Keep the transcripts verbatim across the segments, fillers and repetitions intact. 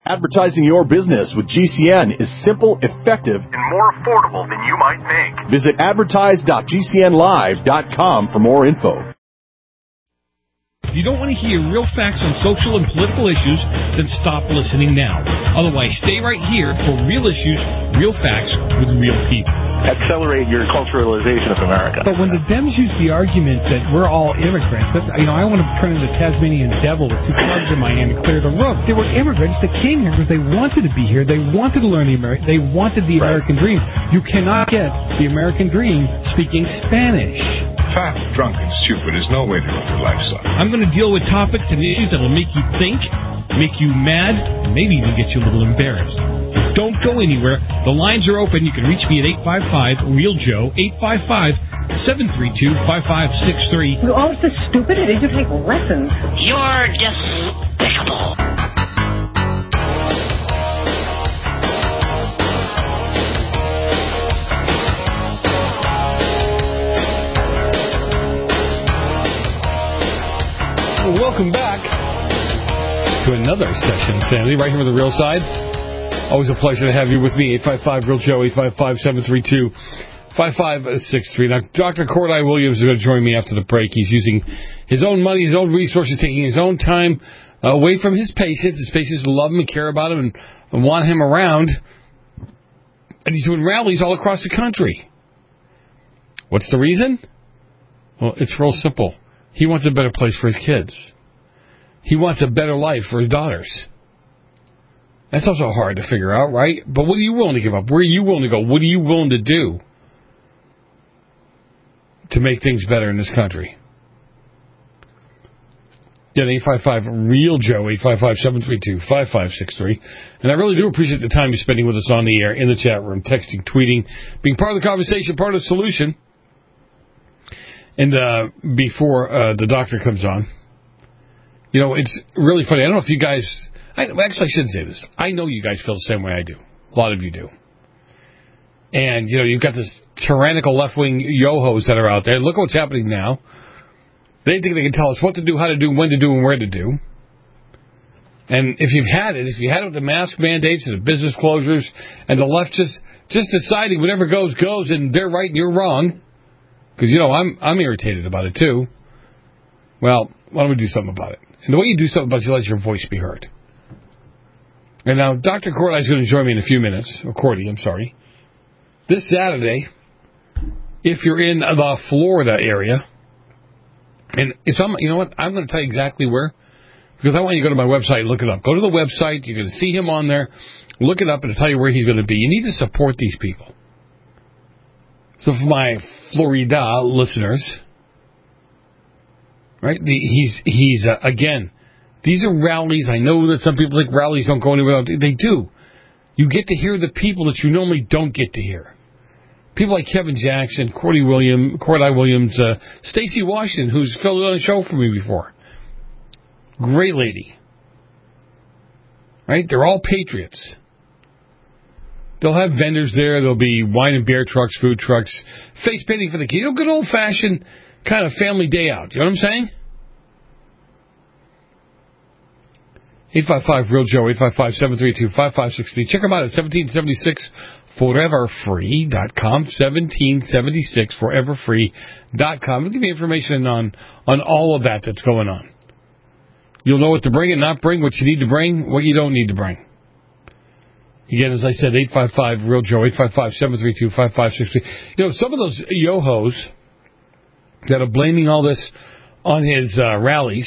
Advertising your business with G C N is simple, effective, and more affordable than you might think. Visit advertise dot g c n live dot com for more info. If you don't want to hear real facts on social and political issues, then stop listening now. Otherwise, stay right here for real issues, real facts with real people. Accelerate your culturalization of America. But when the Dems use the argument that we're all immigrants, that's, you know, I want to turn into the Tasmanian devil with two clubs in my hand and clear the room. They were immigrants that came here because they wanted to be here. They wanted to learn the American. They wanted the Right. American dream. You cannot get the American dream speaking Spanish. Fat, drunk, and stupid is no way to live your life, son. I'm going to deal with topics and issues that will make you think, make you mad, and maybe even get you a little embarrassed. Don't go anywhere. The lines are open. You can reach me at eight five five, real joe, eight five five, seven three two, five five six three. You're all so stupid, it is you take lessons. You're despicable. Welcome back to another session, Sandy, right here with The Real Side. Always a pleasure to have you with me, eight five five, real joe, eight five five, seven three two, five five six three. Now, Doctor Cordai Williams is going to join me after the break. He's using his own money, his own resources, taking his own time uh, away from his patients. His patients love him and care about him and, and want him around. And he's doing rallies all across the country. What's the reason? Well, it's real simple. He wants a better place for his kids. He wants a better life for his daughters. That's also hard to figure out, right? But what are you willing to give up? Where are you willing to go? What are you willing to do to make things better in this country? Get eight five five, real joe, eight five five, seven three two, five five six three. And I really do appreciate the time you're spending with us on the air, in the chat room, texting, tweeting, being part of the conversation, part of the solution. And uh, before uh, the doctor comes on, you know, it's really funny. I don't know if you guys... I, actually, I shouldn't say this. I know you guys feel the same way I do. A lot of you do. And, you know, you've got this tyrannical left-wing yo-hos that are out there. Look what's happening now. They think they can tell us what to do, how to do, when to do, and where to do. And if you've had it, if you had it with the mask mandates and the business closures, and the left just, just deciding whatever goes, goes, and they're right and you're wrong... Because, you know, I'm I'm irritated about it, too. Well, why don't we do something about it? And the way you do something about it is you let your voice be heard. And now, Doctor Cordy is going to join me in a few minutes. Or Cordy, I'm sorry. This Saturday, if you're in the Florida area, and if I'm, you know what, I'm going to tell you exactly where. Because I want you to go to my website and look it up. Go to the website. You're going to see him on there. Look it up and it'll tell you where he's going to be. You need to support these people. So for my Florida listeners, right, the, he's, he's uh, again, these are rallies. I know that some people think rallies don't go anywhere. They do. You get to hear the people that you normally don't get to hear. People like Kevin Jackson, Cordy Williams, Cordy Williams, uh, Stacey Washington, who's filled on a show for me before. Great lady. Right? They're all patriots. They'll have vendors there. There'll be wine and beer trucks, food trucks, face painting for the kids. You know, good old-fashioned kind of family day out. You know what I'm saying? eight five five, real joe, eight five five, seven three two, five five six three. Check them out at seventeen seventy-six forever free dot com, seventeen seventy-six forever free dot com. It'll give you information on, on all of that that's going on. You'll know what to bring and not bring, what you need to bring, what you don't need to bring. Again, as I said, eight five five, real joe, eight five five, seven three two, five five six three. You know, some of those yo-hos that are blaming all this on his uh, rallies,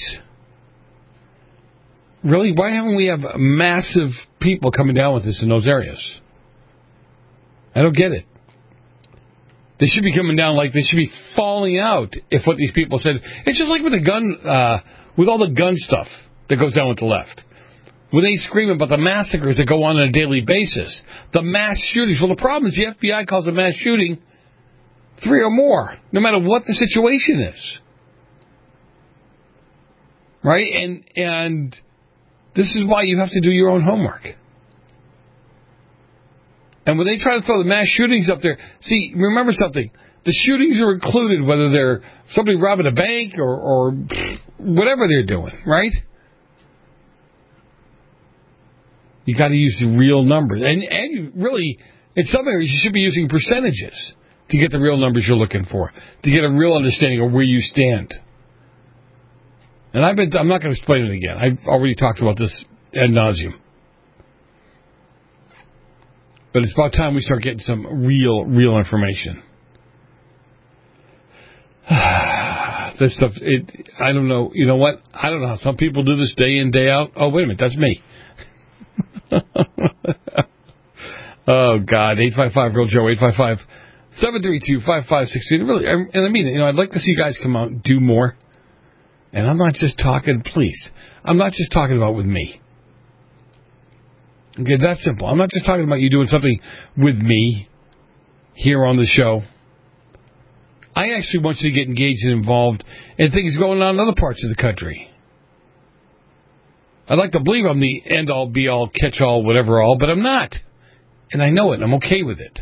really, why haven't we have massive people coming down with this in those areas? I don't get it. They should be coming down like they should be falling out if what these people said. It's just like with the gun, uh, with all the gun stuff that goes down with the left. When they scream about the massacres that go on on a daily basis, the mass shootings. Well, the problem is the F B I calls a mass shooting three or more, no matter what the situation is. Right? And and this is why you have to do your own homework. And when they try to throw the mass shootings up there, see, remember something. The shootings are included, whether they're somebody robbing a bank or, or whatever they're doing, right? You got to use the real numbers. And, and you really, in some areas, you should be using percentages to get the real numbers you're looking for, to get a real understanding of where you stand. And I've been, I'm not going to explain it again. I've already talked about this ad nauseum. But it's about time we start getting some real, real information. This stuff, it, I don't know. You know what? I don't know how some people do this day in, day out. Oh, wait a minute. That's me. Oh, God. eight five five, Real Joe, eight five five, seven three two, five five six two. Really, and I mean it. You know, I'd like to see you guys come out and do more. And I'm not just talking, please. I'm not just talking about with me. Okay, that's simple. I'm not just talking about you doing something with me here on the show. I actually want you to get engaged and involved in things going on in other parts of the country. I'd like to believe I'm the end-all, be-all, catch-all, whatever-all, but I'm not. And I know it, and I'm okay with it.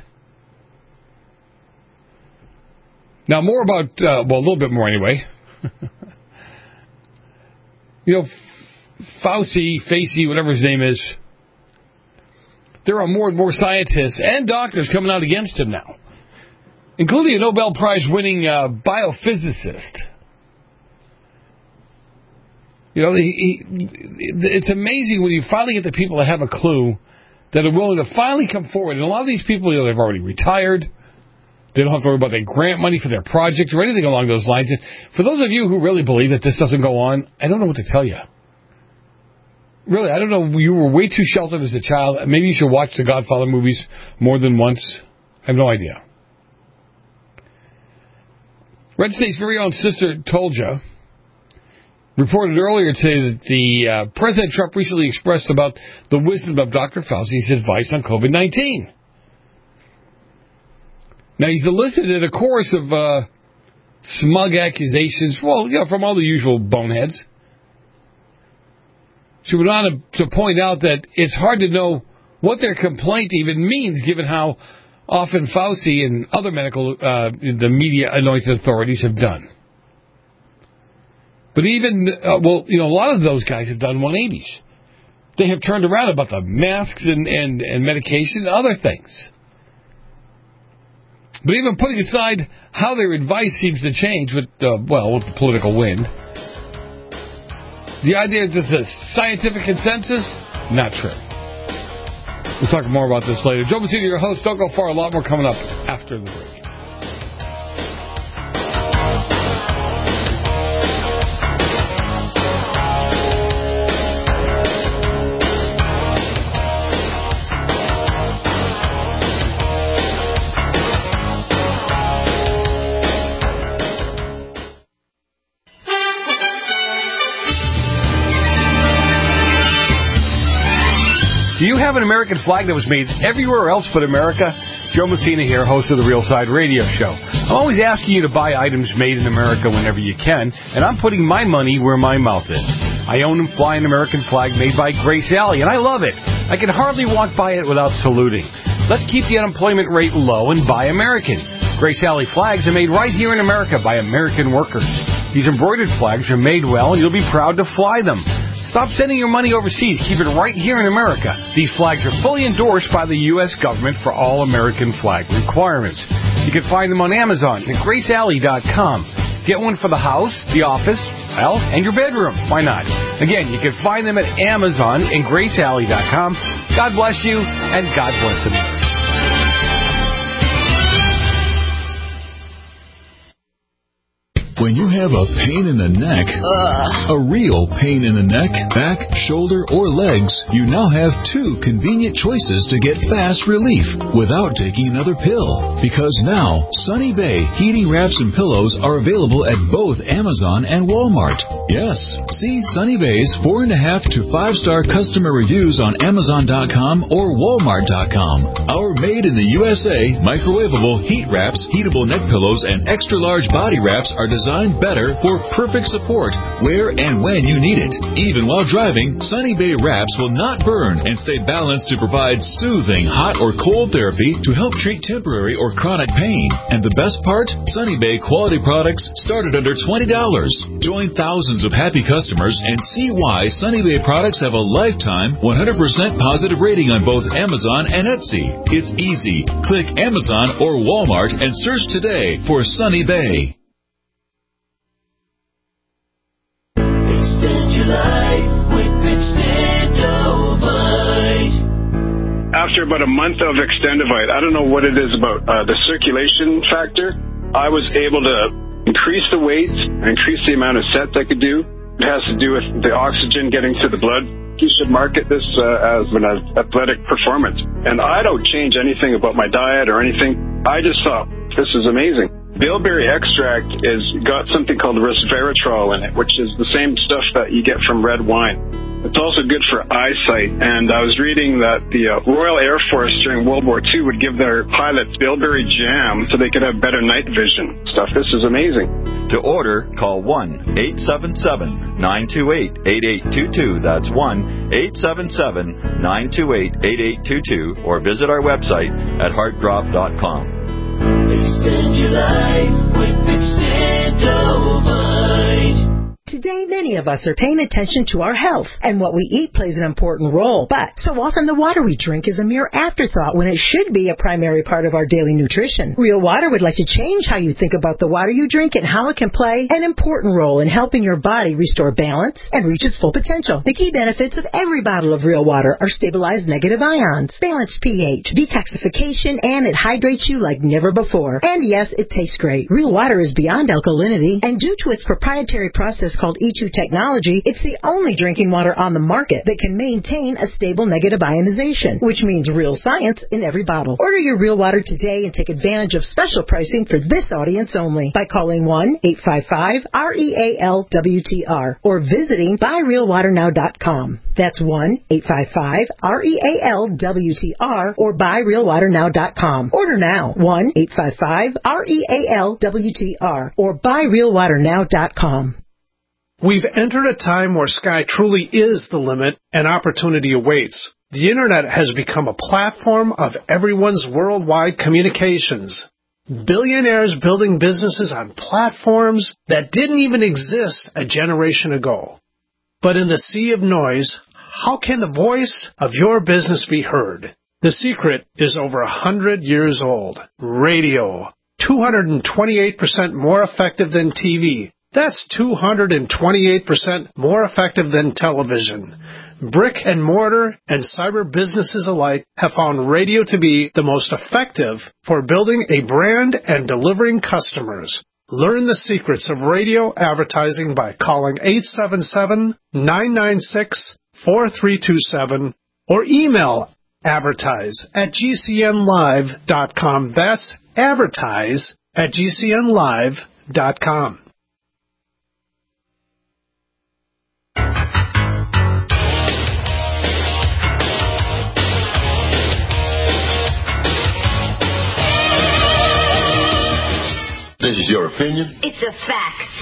Now, more about, uh, well, a little bit more anyway. You know, Fauci, Facey, whatever his name is, there are more and more scientists and doctors coming out against him now, including a Nobel Prize-winning uh, biophysicist. You know, he, he, it's amazing when you finally get the people that have a clue that are willing to finally come forward. And a lot of these people, you know, they've already retired. They don't have to worry about their grant money for their project or anything along those lines. And for those of you who really believe that this doesn't go on, I don't know what to tell you. Really, I don't know. You were way too sheltered as a child. Maybe you should watch the Godfather movies more than once. I have no idea. Red State's very own Sister Tolja reported earlier today that the uh, President Trump recently expressed about the wisdom of Doctor Fauci's advice on COVID nineteen. Now, he's elicited a chorus of uh, smug accusations, well, you know, from all the usual boneheads. She went on to, to point out that it's hard to know what their complaint even means, given how often Fauci and other medical, uh, the media-anointed authorities have done. But even, uh, well, you know, a lot of those guys have done one eighties. They have turned around about the masks and, and, and medication and other things. But even putting aside how their advice seems to change with, uh, well, with the political wind, the idea that this is a scientific consensus, not true. We'll talk more about this later. Joe Messina, your host. Don't go far. A lot more coming up after the break. Do you have an American flag that was made everywhere else but America? Joe Messina here, host of the Real Side Radio Show. I'm always asking you to buy items made in America whenever you can, and I'm putting my money where my mouth is. I own and fly an American flag made by Grace Alley, and I love it. I can hardly walk by it without saluting. Let's keep the unemployment rate low and buy American. Grace Alley flags are made right here in America by American workers. These embroidered flags are made well, and you'll be proud to fly them. Stop sending your money overseas. Keep it right here in America. These flags are fully endorsed by the U S government for all American flag requirements. You can find them on Amazon at grace alley dot com. Get one for the house, the office, well, and your bedroom. Why not? Again, you can find them at Amazon and grace alley dot com. God bless you, and God bless America. When you have a pain in the neck, Ugh. a real pain in the neck, back, shoulder, or legs, you now have two convenient choices to get fast relief without taking another pill. Because now, Sunny Bay heating wraps and pillows are available at both Amazon and Walmart. Yes, see Sunny Bay's four and a half to five star customer reviews on Amazon dot com or Walmart dot com. Our made in the U S A microwavable heat wraps, heatable neck pillows, and extra large body wraps are designed designed better for perfect support where and when you need it. Even while driving, Sunny Bay wraps will not burn and stay balanced to provide soothing hot or cold therapy to help treat temporary or chronic pain. And the best part? Sunny Bay quality products start at under twenty dollars. Join thousands of happy customers and see why Sunny Bay products have a lifetime one hundred percent positive rating on both Amazon and Etsy. It's easy. Click Amazon or Walmart and search today for Sunny Bay. Extend your life with Extendovite. After about a month of Extendovite, I don't know what it is about uh, the circulation factor, I was able to increase the weight, increase the amount of sets I could do. It has to do with the oxygen getting to the blood. You should market this uh, as an athletic performance. And I don't change anything about my diet or anything. I just thought, this is amazing. Bilberry extract is got something called resveratrol in it, which is the same stuff that you get from red wine. It's also good for eyesight, and I was reading that the uh, Royal Air Force during World War Two would give their pilots bilberry jam so they could have better night vision stuff. This is amazing. To order, call one eight seven seven, nine two eight, eight eight two two. That's one eight seven seven, nine two eight, eight eight two two, or visit our website at heartdrop dot com. Extend your life with Extendovite. Today, many of us are paying attention to our health, and what we eat plays an important role. But so often the water we drink is a mere afterthought when it should be a primary part of our daily nutrition. Real Water would like to change how you think about the water you drink and how it can play an important role in helping your body restore balance and reach its full potential. The key benefits of every bottle of Real Water are stabilized negative ions, balanced pH, detoxification, and it hydrates you like never before. And yes, it tastes great. Real Water is beyond alkalinity, and due to its proprietary process called E two technology, it's the only drinking water on the market that can maintain a stable negative ionization, which means real science in every bottle. Order your Real Water today and take advantage of special pricing for this audience only by calling one eight five five, R E A L W T R or visiting buy real water now dot com. That's one eight five five, R E A L W T R or buy real water now dot com. Order now, one eight five five, R E A L W T R or buy real water now dot com. We've entered a time where sky truly is the limit and opportunity awaits. The Internet has become a platform of everyone's worldwide communications. Billionaires building businesses on platforms that didn't even exist a generation ago. But in the sea of noise, how can the voice of your business be heard? The secret is over a hundred years old. Radio. two hundred twenty-eight percent more effective than T V. That's two hundred twenty-eight percent more effective than television. Brick and mortar and cyber businesses alike have found radio to be the most effective for building a brand and delivering customers. Learn the secrets of radio advertising by calling eight seven seven, nine nine six, four three two seven or email advertise at G C N live dot com. That's advertise at G C N live dot com. This is your opinion? It's a fact.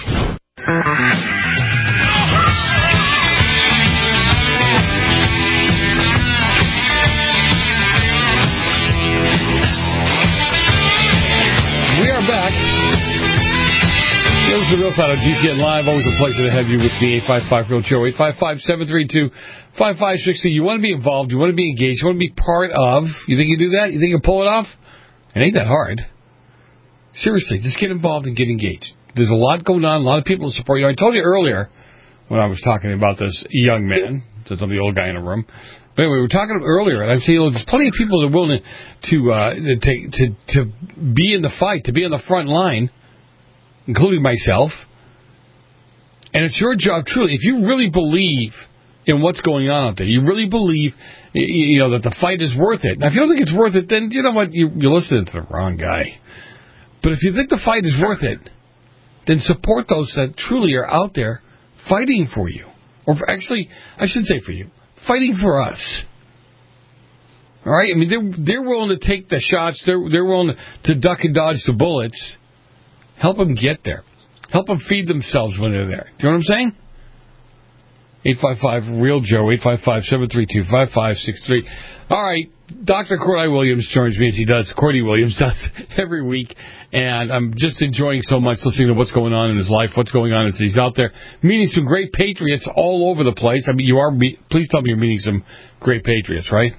We are back. This is the Real Side of G C N Live. Always a pleasure to have you with me. eight five five, real show. eight five five, seven three two, five five six two. You want to be involved. You want to be engaged. You want to be part of. You think you do that? You think you pull it off? It ain't that hard. Seriously, just get involved and get engaged. There's a lot going on, a lot of people to support you. I told you earlier when I was talking about this young man, since I'm the old guy in the room. But anyway, we were talking earlier, and I'm saying, well, there's plenty of people that are willing to to, uh, to to to be in the fight, to be on the front line, including myself. And it's your job, truly, if you really believe in what's going on out there, you really believe, you know, that the fight is worth it. Now, if you don't think it's worth it, then you know what, you, you're listening to the wrong guy. But if you think the fight is worth it, then support those that truly are out there fighting for you. Or for, actually, I should say for you, fighting for us. All right? I mean, they're, they're willing to take the shots. They're, they're willing to, to duck and dodge the bullets. Help them get there. Help them feed themselves when they're there. Do you know what I'm saying? eight five five, real Joe, eight five five, seven three two, five five six three. All right, Doctor Cordy Williams joins me as he does, Cordy Williams does every week, and I'm just enjoying so much listening to what's going on in his life, what's going on as he's out there meeting some great patriots all over the place. I mean, you are, please tell me you're meeting some great patriots, right?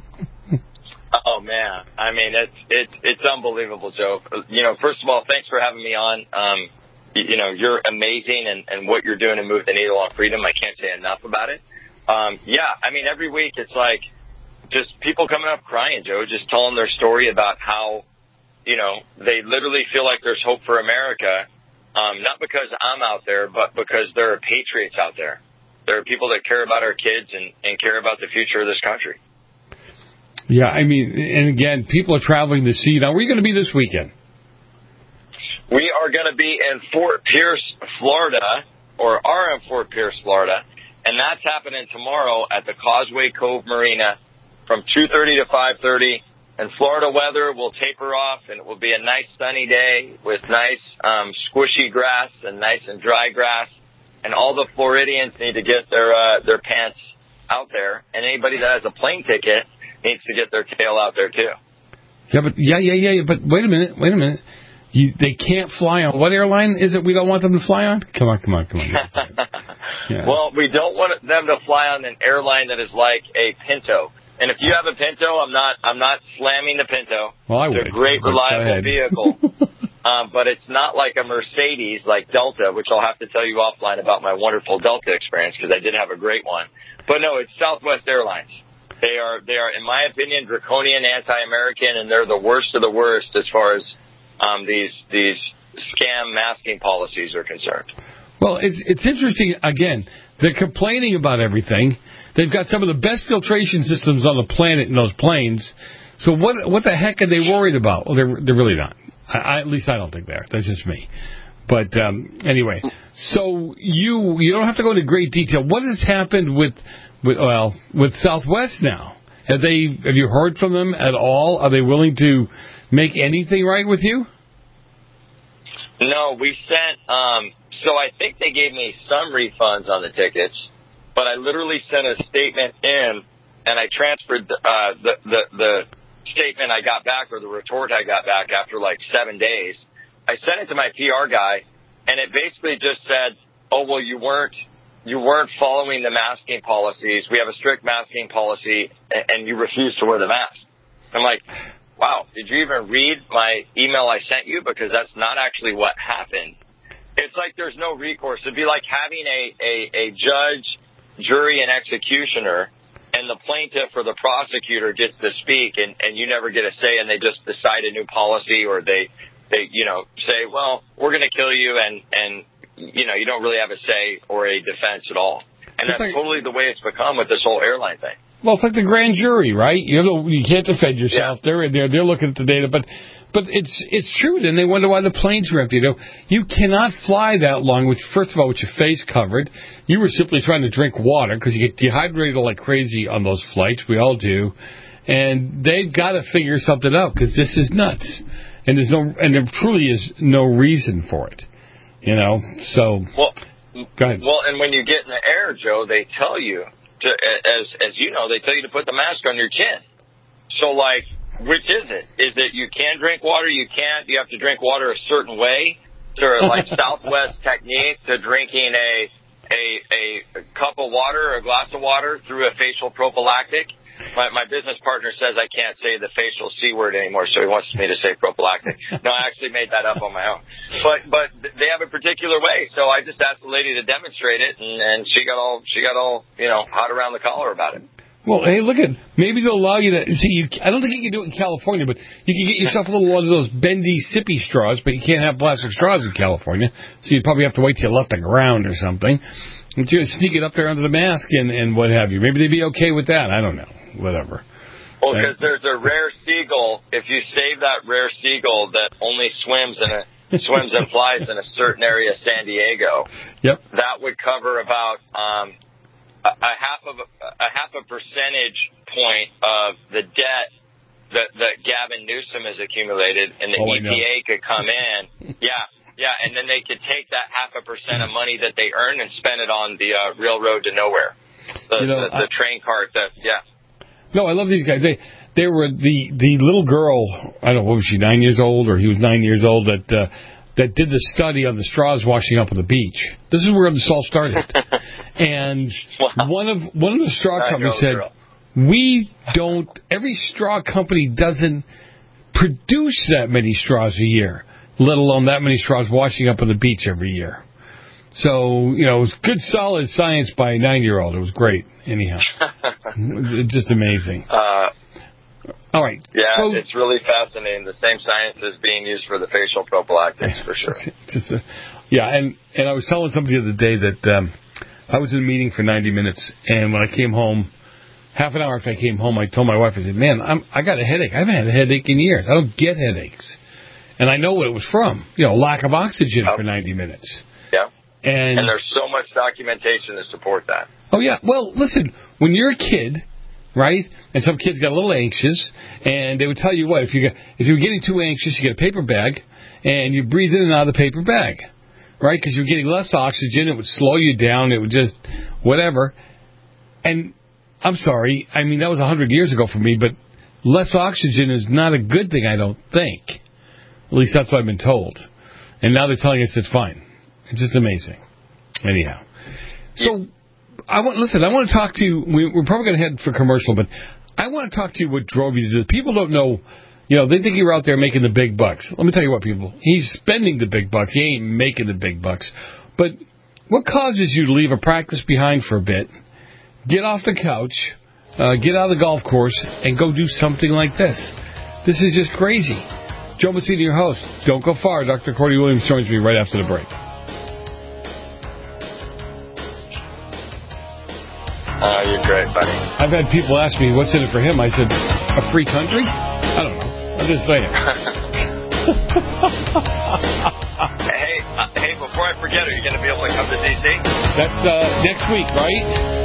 Oh, man. I mean, it's it's it's unbelievable, Joe. You know, first of all, thanks for having me on. Um, you, you know, you're amazing, and, and what you're doing to move the needle on freedom, I can't say enough about it. Um, yeah, I mean, every week it's like just people coming up crying, Joe, just telling their story about how, you know, they literally feel like there's hope for America, um, not because I'm out there, but because there are patriots out there. There are people that care about our kids and, and care about the future of this country. Yeah, I mean, and again, people are traveling to see. Now, where are you going to be this weekend? We are going to be in Fort Pierce, Florida, or are in Fort Pierce, Florida, and that's happening tomorrow at the Causeway Cove Marina from two thirty to five thirty. And Florida weather will taper off, and it will be a nice sunny day with nice um, squishy grass and nice and dry grass. And all the Floridians need to get their uh, their pants out there, and anybody that has a plane ticket needs to get their tail out there too. Yeah, but yeah, yeah, yeah. But wait a minute, wait a minute. You, they can't fly on what airline is it? We don't want them to fly on. Come on, come on, come on. Yeah. Well, we don't want them to fly on an airline that is like a Pinto. And if you have a Pinto, I'm not I'm not slamming the Pinto. Well, I it's would. a great, reliable vehicle. um, but it's not like a Mercedes like Delta, which I'll have to tell you offline about my wonderful Delta experience because I did have a great one. But no, it's Southwest Airlines. They are, they are, in my opinion, draconian, anti-American, and they're the worst of the worst as far as um, these these scam masking policies are concerned. Well, it's it's interesting. Again, they're complaining about everything. They've got some of the best filtration systems on the planet in those planes. So what what the heck are they worried about? Well, they're they're really not. I, I, at least I don't think they are. That's just me. But um, anyway, so you you don't have to go into great detail. What has happened with with well with Southwest now? Have they have you heard from them at all? Are they willing to make anything right with you? No, we sent. Um, so I think they gave me some refunds on the tickets. But I literally sent a statement in, and I transferred the, uh, the, the the statement I got back, or the retort I got back after like seven days. I sent it to my P R guy, and it basically just said, "Oh, well, you weren't you weren't following the masking policies. We have a strict masking policy, and you refused to wear the mask." I'm like, "Wow, did you even read my email I sent you? Because that's not actually what happened." It's like there's no recourse. It'd be like having a a, a judge, jury, and executioner, and the plaintiff or the prosecutor gets to speak, and, and you never get a say, and they just decide a new policy, or they, they you know, say, well, we're going to kill you, and, and, you know, you don't really have a say or a defense at all. And that's totally the way it's become with this whole airline thing. Well, it's like the grand jury, right? You know, you can't defend yourself. Yeah. They're they're they're looking at the data, but but it's it's true. Then they wonder why the planes are empty. You know, you cannot fly that long. Which, first of all, with your face covered, you were simply trying to drink water because you get dehydrated like crazy on those flights. We all do, and they've got to figure something out because this is nuts, and there's no and there truly is no reason for it. You know, so well, go ahead. Well, and when you get in the air, Joe, they tell you. To, as as you know, they tell you to put the mask on your chin. So, like, which is it? Is it you can drink water, you can't? You have to drink water a certain way? Sort of like Southwest technique to drinking a, a a cup of water or a glass of water through a facial prophylactic? My, my business partner says I can't say the facial C word anymore, so he wants me to say prophylactic. No, I actually made that up on my own. But but they have a particular way, so I just asked the lady to demonstrate it, and, and she got all she got all you know hot around the collar about it. Well, hey, look at maybe they'll allow you to see. You, I don't think you can do it in California, but you can get yourself a little one of those bendy, sippy straws. But you can't have plastic straws in California, so you'd probably have to wait till you left the ground or something. But you sneak it up there under the mask and, and what have you. Maybe they'd be okay with that. I don't know. Whatever. Well, because there's a rare seagull. If you save that rare seagull that only swims in a swims and flies in a certain area of San Diego, yep, that would cover about um, a, a half of a, a half a percentage point of the debt that that Gavin Newsom has accumulated, and the oh, E P A could come in. Yeah, Yeah, and then they could take that half a percent of money that they earn and spend it on the uh, railroad to nowhere. The, you know, the, the I, train cart, that, yeah. No, I love these guys. They they were the, the little girl, I don't know, what was she, nine years old, or he was nine years old, that uh, that did the study on the straws washing up on the beach. This is where this all started. And wow. one of one of the straw that companies said, girl. we don't, every straw company doesn't produce that many straws a year, let alone that many straws washing up on the beach every year. So, you know, it was good, solid science by a nine-year-old. It was great, anyhow. Just amazing. Uh, All right. Yeah, so, it's really fascinating. The same science is being used for the facial prophylactics, for sure. Just, uh, yeah, and, and I was telling somebody the other day that um, I was in a meeting for ninety minutes, and when I came home, half an hour after I came home, I told my wife, I said, man, I'm, I got a headache. I haven't had a headache in years. I don't get headaches. And I know what it was from, you know, lack of oxygen oh. for ninety minutes. Yeah. And, and there's so much documentation to support that. Oh, yeah. Well, listen, when you're a kid, right, and some kids got a little anxious, and they would tell you what, if, you got, if you're getting too anxious, you get a paper bag, and you breathe in and out of the paper bag, right, because you're getting less oxygen. It would slow you down. It would just, whatever. And I'm sorry, I mean, that was one hundred years ago for me, but less oxygen is not a good thing, I don't think. At least that's what I've been told. And now they're telling us it's fine. It's just amazing. Anyhow. So, I want, listen, I want to talk to you. We, we're probably going to head for commercial, but I want to talk to you what drove you to do this. People don't know, you know, they think you're out there making the big bucks. Let me tell you what, people. He's spending the big bucks. He ain't making the big bucks. But what causes you to leave a practice behind for a bit, get off the couch, uh, get out of the golf course, and go do something like this? This is just crazy. Joe Messina, your host. Don't go far. Doctor Cordy Williams joins me right after the break. Uh, you're great, buddy. I've had people ask me, what's in it for him? I said, a free country? I don't know. I'm just saying. hey, uh, hey, before I forget, are you going to be able to come to D C? That's uh, next week, right?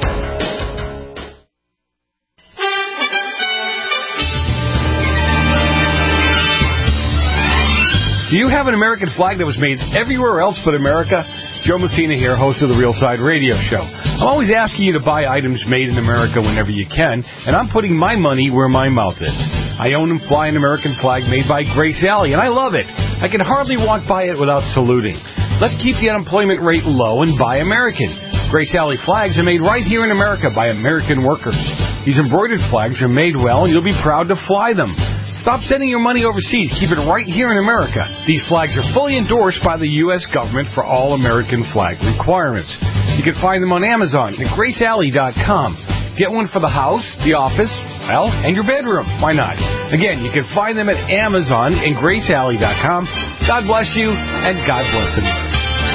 Do you have an American flag that was made everywhere else but America? Joe Messina here, host of the Real Side Radio Show. I'm always asking you to buy items made in America whenever you can, and I'm putting my money where my mouth is. I own and fly an American flag made by Grace Alley, and I love it. I can hardly walk by it without saluting. Let's keep the unemployment rate low and buy American. Grace Alley flags are made right here in America by American workers. These embroidered flags are made well, and you'll be proud to fly them. Stop sending your money overseas. Keep it right here in America. These flags are fully endorsed by the U S government for all American flag requirements. You can find them on Amazon at grace alley dot com. Get one for the house, the office, well, and your bedroom. Why not? Again, you can find them at Amazon and grace alley dot com. God bless you, and God bless America.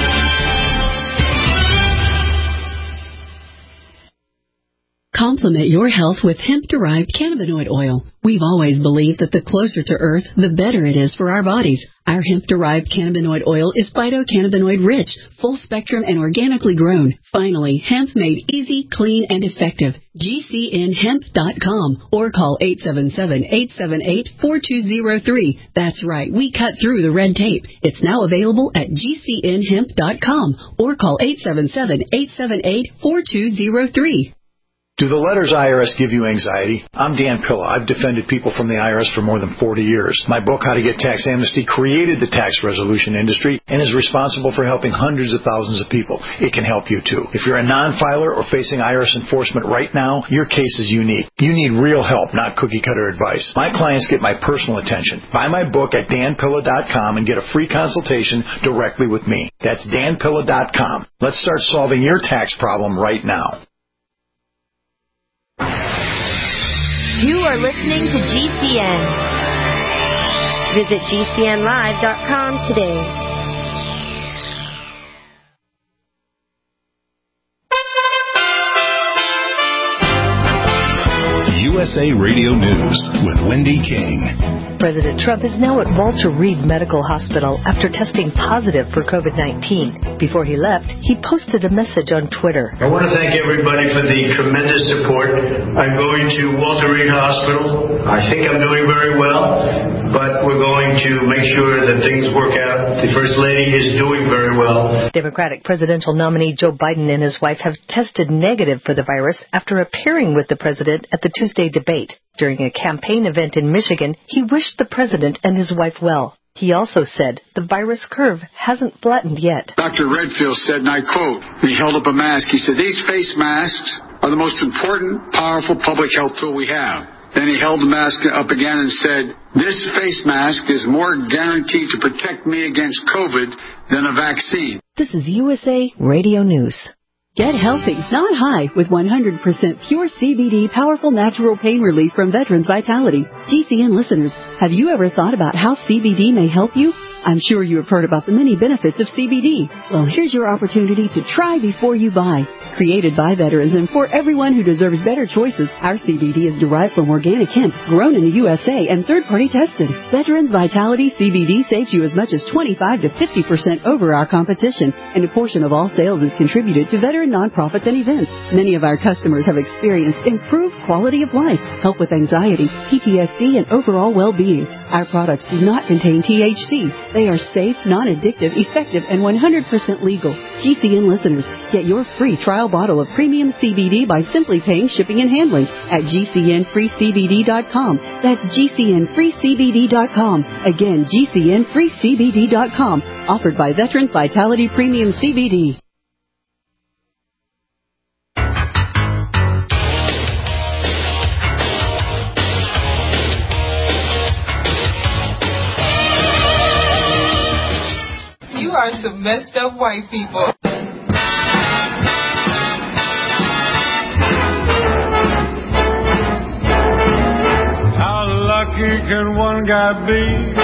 Complement your health with hemp-derived cannabinoid oil. We've always believed that the closer to Earth, the better it is for our bodies. Our hemp-derived cannabinoid oil is phytocannabinoid-rich, full-spectrum, and organically grown. Finally, hemp made easy, clean, and effective. G C N hemp dot com or call eight seven seven, eight seven eight, four two zero three. That's right, we cut through the red tape. It's now available at G C N hemp dot com or call eight seven seven, eight seven eight, four two zero three. Do the letters I R S give you anxiety? I'm Dan Pilla. I've defended people from the I R S for more than forty years. My book, How to Get Tax Amnesty, created the tax resolution industry and is responsible for helping hundreds of thousands of people. It can help you, too. If you're a non-filer or facing I R S enforcement right now, your case is unique. You need real help, not cookie-cutter advice. My clients get my personal attention. Buy my book at dan pilla dot com and get a free consultation directly with me. That's dan pilla dot com. Let's start solving your tax problem right now. You are listening to G C N. Visit G C N live dot com today. You U S A Radio News with Wendy King. President Trump is now at Walter Reed Medical Hospital after testing positive for COVID nineteen. Before he left, he posted a message on Twitter. I want to thank everybody for the tremendous support. I'm going to Walter Reed Hospital. I think I'm doing very well, but we're going to make sure that things work out. The First Lady is doing very well. Democratic presidential nominee Joe Biden and his wife have tested negative for the virus after appearing with the president at the Tuesday debate. During a campaign event in Michigan, he wished the president and his wife well. He also said the virus curve hasn't flattened yet. Doctor Redfield said, and I quote, he held up a mask. He said, these face masks are the most important, powerful public health tool we have. Then he held the mask up again and said, this face mask is more guaranteed to protect me against COVID than a vaccine. This is U S A Radio News. Get healthy, not high, with one hundred percent pure C B D powerful natural pain relief from Veterans Vitality. G C N listeners, have you ever thought about how C B D may help you? I'm sure you have heard about the many benefits of C B D. Well, here's your opportunity to try before you buy. Created by veterans and for everyone who deserves better choices, our C B D is derived from organic hemp, grown in the U S A and third-party tested. Veterans Vitality C B D saves you as much as twenty-five to fifty percent over our competition, and a portion of all sales is contributed to veteran nonprofits and events. Many of our customers have experienced improved quality of life, help with anxiety, P T S D, and overall well-being. Our products do not contain T H C. They are safe, non-addictive, effective, and one hundred percent legal. G C N listeners, get your free trial bottle of premium C B D by simply paying shipping and handling at G C N free C B D dot com. That's G C N free C B D dot com. Again, G C N free C B D dot com. Offered by Veterans Vitality Premium C B D. You are some messed up white people. How lucky can one guy be?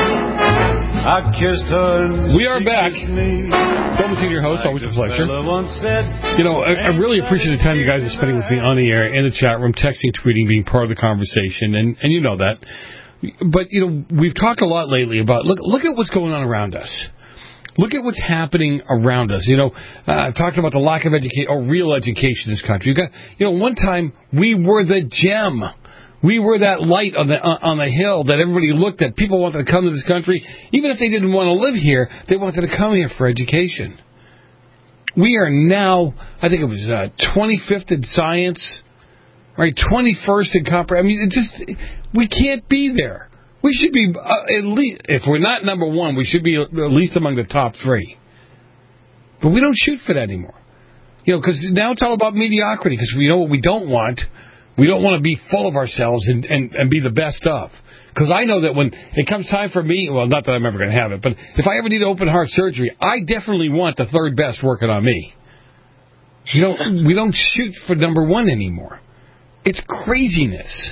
I kissed her and we are back. Tom Senior, your host, always a pleasure. You know, I, I really appreciate the time you guys are spending with me on the air, in the chat room, texting, tweeting, being part of the conversation, and, and you know that. But, you know, we've talked a lot lately about, look, look at what's going on around us. Look at what's happening around us. You know, uh, I've talked about the lack of education, or real education in this country. You got, you know, one time we were the gem. We were that light on the uh, on the hill that everybody looked at. People wanted to come to this country. Even if they didn't want to live here, they wanted to come here for education. We are now, I think it was uh, twenty-fifth in science, right? twenty-first in comprehension. I mean, it just, we can't be there. We should be, uh, at least, if we're not number one, we should be at least among the top three. But we don't shoot for that anymore. You know, because now it's all about mediocrity, because we know what we don't want. We don't want to be full of ourselves and, and, and be the best of. Because I know that when it comes time for me, well, not that I'm ever going to have it, but if I ever need open heart surgery, I definitely want the third best working on me. You know, we don't shoot for number one anymore. It's craziness.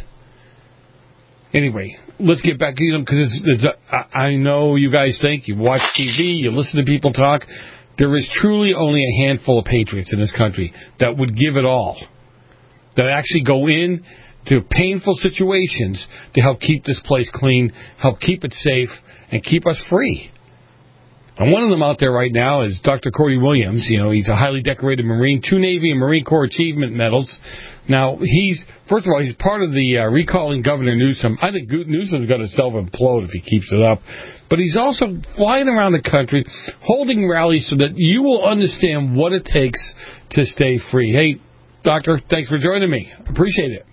Anyway, let's get back to you, because it's, it's, I know you guys think, you watch T V, you listen to people talk. There is truly only a handful of patriots in this country that would give it all, that actually go in to painful situations to help keep this place clean, help keep it safe, and keep us free. And one of them out there right now is Doctor Cody Williams. You know, he's a highly decorated Marine, two Navy and Marine Corps Achievement Medals. Now, he's, first of all, he's part of the uh, recalling Governor Newsom. I think Newsom's going to self-implode if he keeps it up. But he's also flying around the country, holding rallies so that you will understand what it takes to stay free. Hey, Doctor, thanks for joining me. Appreciate it.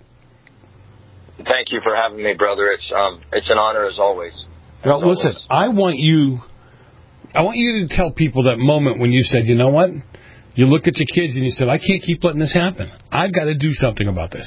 Thank you for having me, brother. It's um, it's an honor as always. Well, as listen, always. I want you... I want you to tell people that moment when you said, you know what? You looked at your kids and you said, I can't keep letting this happen. I've got to do something about this.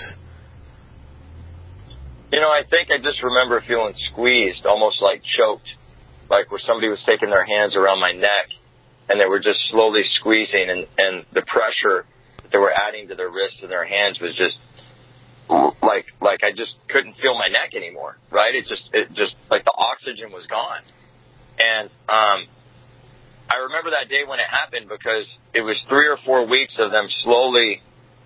You know, I think I just remember feeling squeezed, almost like choked, like where somebody was taking their hands around my neck and they were just slowly squeezing, and, and the pressure that they were adding to their wrists and their hands was just like like I just couldn't feel my neck anymore, right? It just, it just like the oxygen was gone. And, um, I remember that day when it happened, because it was three or four weeks of them slowly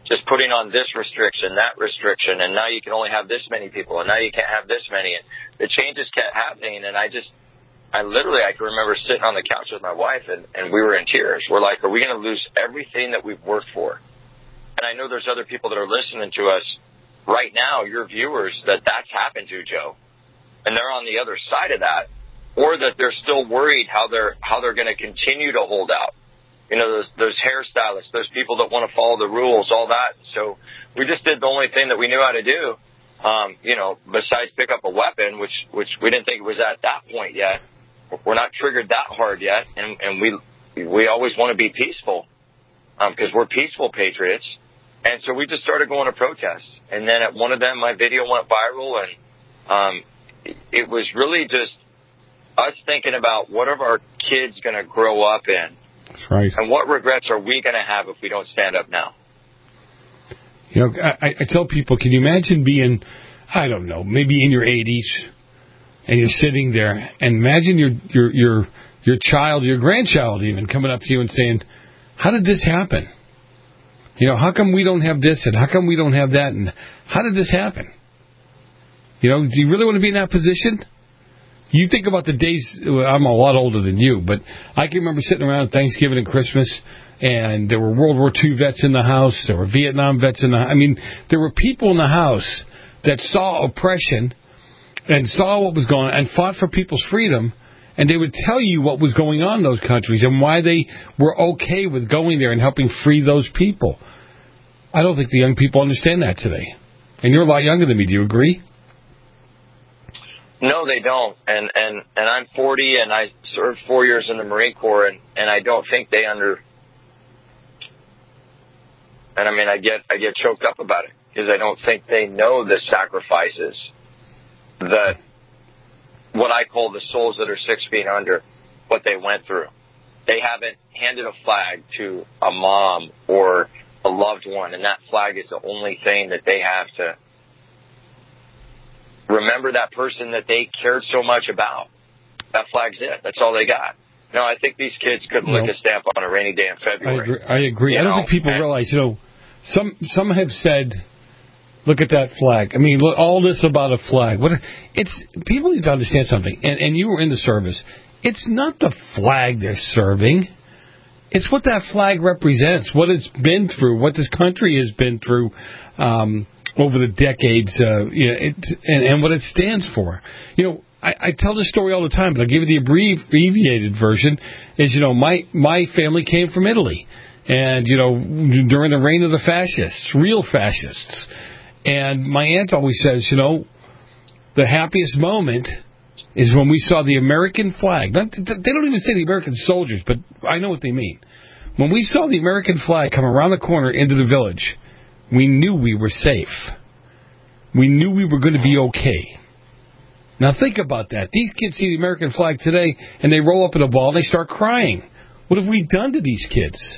just putting on this restriction, that restriction, and now you can only have this many people, and now you can't have this many. And the changes kept happening, and I just, I literally, I can remember sitting on the couch with my wife, and, and we were in tears. We're like, are we going to lose everything that we've worked for? And I know there's other people that are listening to us right now, your viewers, that that's happened to, Joe. And they're on the other side of that, or that they're still worried how they're how they're going to continue to hold out. You know, those, those hairstylists, those people that want to follow the rules, all that. So we just did the only thing that we knew how to do, um, you know, besides pick up a weapon, which which we didn't think it was at that point yet. We're not triggered that hard yet, and, and we we always want to be peaceful because um, we're peaceful patriots. And so we just started going to protests. And then at one of them, my video went viral, and um, it was really just us thinking about what are our kids going to grow up in. That's right. And what regrets are we going to have if we don't stand up now? You know, I, I tell people, can you imagine being, I don't know, maybe in your eighties, and you're sitting there, and imagine your your your your child, your grandchild even, coming up to you and saying, how did this happen? You know, how come we don't have this, and how come we don't have that, and how did this happen? You know, do you really want to be in that position? You think about the days, I'm a lot older than you, but I can remember sitting around Thanksgiving and Christmas, and there were World War Two vets in the house, there were Vietnam vets in the house. I mean, there were people in the house that saw oppression and saw what was going on and fought for people's freedom, and they would tell you what was going on in those countries and why they were okay with going there and helping free those people. I don't think the young people understand that today. And you're a lot younger than me. Do you agree? No, they don't. And and, and I'm forty, and I served four years in the Marine Corps, and, and I don't think they under... And, I mean, I get I get choked up about it because I don't think they know the sacrifices that what I call the souls that are six feet under, what they went through. They haven't handed a flag to a mom or a loved one, and that flag is the only thing that they have to remember that person that they cared so much about. That flag's it. That's all they got. No, I think these kids could lick no. a stamp on a rainy day in February. I agree. I, agree. I don't know? think people and, realize, you know, some some have said, look at that flag. I mean, look, all this about a flag. What it's people need to understand something. And, and you were in the service. It's not the flag they're serving. It's what that flag represents, what it's been through, what this country has been through um, over the decades, uh, you know, it, and, and what it stands for. You know, I, I tell this story all the time, but I'll give you the abbrev- abbreviated version. Is, you know, my my family came from Italy, and, you know, during the reign of the fascists, real fascists. And my aunt always says, you know, the happiest moment is when we saw the American flag. Not, they don't even say the American soldiers, but I know what they mean. When we saw the American flag come around the corner into the village, we knew we were safe. We knew we were going to be okay. Now think about that. These kids see the American flag today, and they roll up in a ball, and they start crying. What have we done to these kids?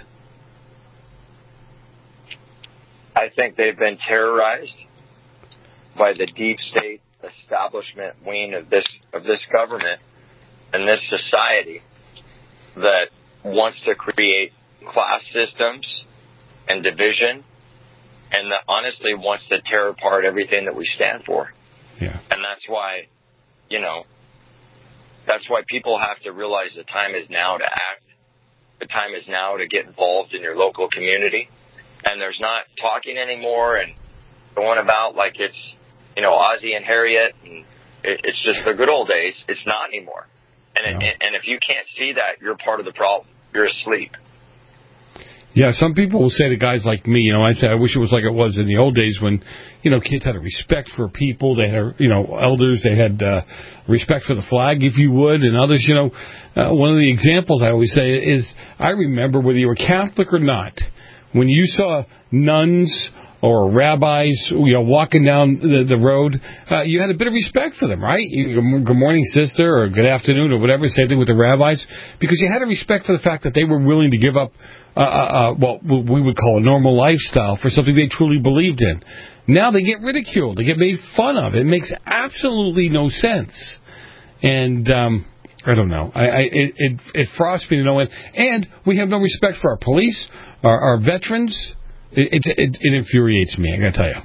I think they've been terrorized by the deep state establishment wing of this of this government and this society that wants to create class systems and division, and that honestly wants to tear apart everything that we stand for. Yeah. And that's why, you know, that's why people have to realize the time is now to act. The time is now to get involved in your local community. And there's not talking anymore and going about like it's, you know, Ozzie and Harriet, and it, it's just the good old days. It's not anymore. And, no. it, and if you can't see that, you're part of the problem. You're asleep. Yeah, some people will say to guys like me, you know, I say, I wish it was like it was in the old days when, you know, kids had a respect for people. They had, you know, elders. They had uh, respect for the flag, if you would, and others. You know, uh, one of the examples I always say is, I remember whether you were Catholic or not, when you saw nuns or rabbis, you know, walking down the, the road, uh, you had a bit of respect for them, right? You, good morning, sister, or good afternoon, or whatever. Same thing with the rabbis, because you had a respect for the fact that they were willing to give up, uh, uh, what we would call a normal lifestyle for something they truly believed in. Now they get ridiculed, they get made fun of. It makes absolutely no sense, and um, I don't know. I, I it, it it frosts me to no end. And we have no respect for our police, our, our veterans. It, it, it, it infuriates me, I got to tell you.